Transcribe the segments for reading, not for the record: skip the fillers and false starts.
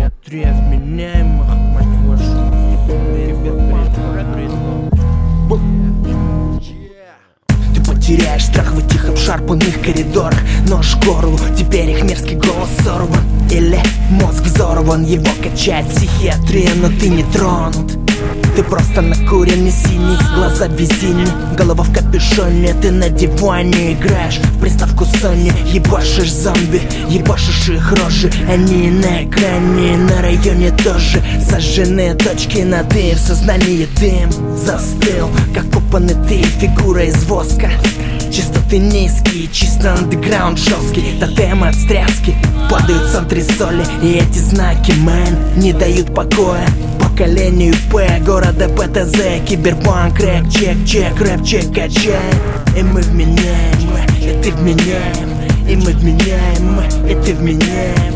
Психиатрия вменяемых, мать вашу. Ты потеряешь страх в этих обшарпанных коридорах. Нож к горлу, теперь их мерзкий голос сорван. Или мозг взорван, его качает психиатрия, но ты не тронут. Ты просто накурен, не синий, глаза без синий, голова в капюшоне. Ты на диване играешь в приставку Sony, ебашишь зомби, ебашишь их рожи. Они на экране, на районе тоже. Сожженные точки над «и», в сознании дым застыл, как копанный ты, фигура из воска. Частоты низкие, чисто андеграунд жесткий. Тотемы от стряски падают с антресоли. И эти знаки, мэн, не дают покоя поколению П, города ПТЗ. Киберпанк, рэк, чек, рэп-чек качаем. И мы вменяем, и ты вменяем. И мы вменяем, и ты вменяем.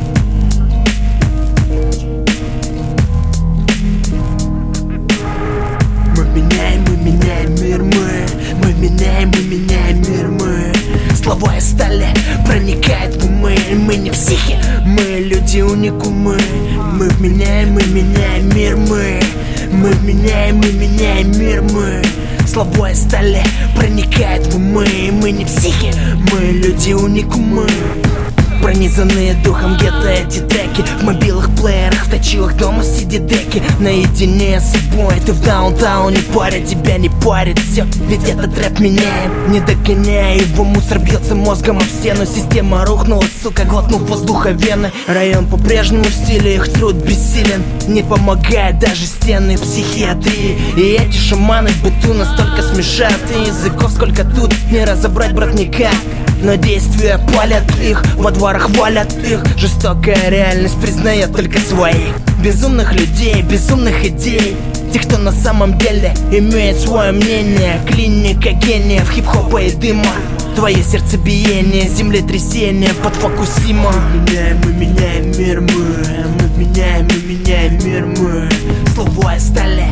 Мы меняем мир, мы меняем мир, мы. Слова из стали проникает в умы. Мы не психи, мы люди уникумы. Мы меняем мир, мы. Мы меняем мир, мы. Слова из стали проникает в умы. Мы не психи, мы люди уникумы. Пронизанные духом гетто эти треки в мобилах, плеерах, в точилах дома сидит деки. Наедине с собой, ты в даунтауне, паря тебя не парит все. Ведь этот рэп меняем, не догоняя его. Мусор бьется мозгом об стену, система рухнула, сука, глотнув воздуха вены. Район по-прежнему в стиле, их труд бессилен. Не помогает даже стены психиатрии. И эти шаманы в быту настолько смешат. И языков сколько тут, не разобрать, брат, никак. Но действия палят их, во дворах валят их. Жестокая реальность признает только своих безумных людей, безумных идей. Тех, кто на самом деле имеет свое мнение. Клиника гениев, хип-хопа и дыма. Твое сердцебиение, землетрясение под Фукусима. Мы меняем мир, мы меняем мир, мы. Слова из стали